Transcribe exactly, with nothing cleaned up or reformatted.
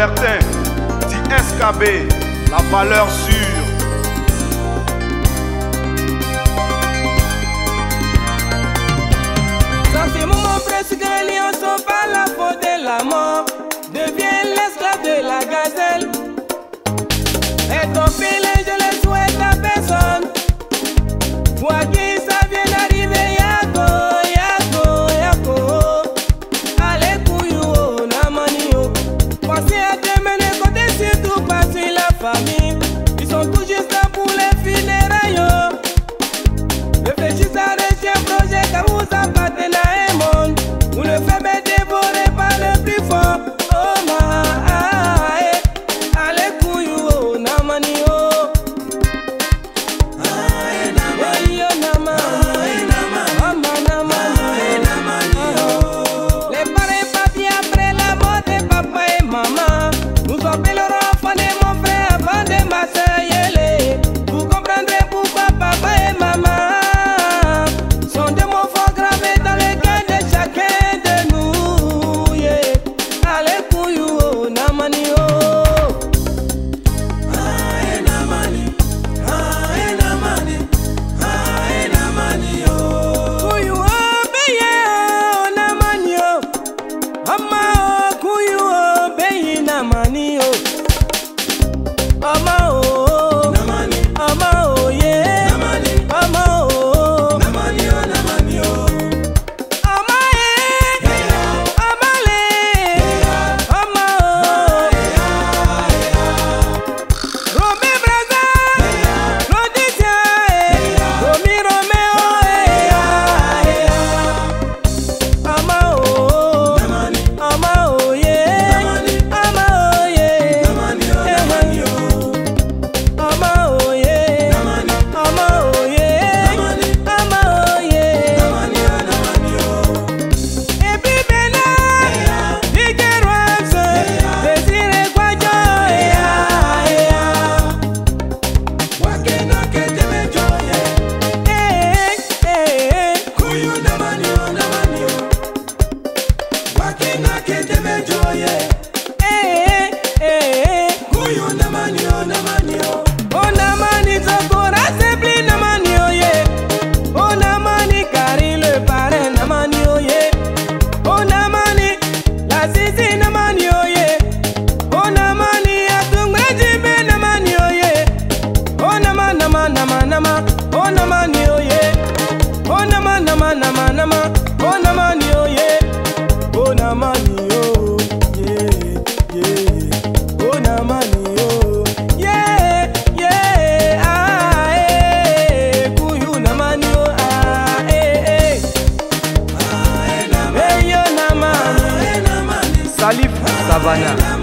Bertin, dit S K B, la valeur sûre. Dans ces moments presque les lions sont pas la faute de la mort, devient l'esclave de la gazelle. Et ton filet, je le souhaite à personne. Quoi qu'il ça vient d'arriver, yako, yako, yako. Allez, couillou, namanio. Pensez à te mener côté, surtout pas sur la famille. Ils sont tout juste là pour les funérailles. Réfléchissez à un projet car vous appartenez à un monde où le faible est dévoré par le plus fort. Oh ma, ah, eh. Allez, couillou, oh, namanio. Salif Savannah.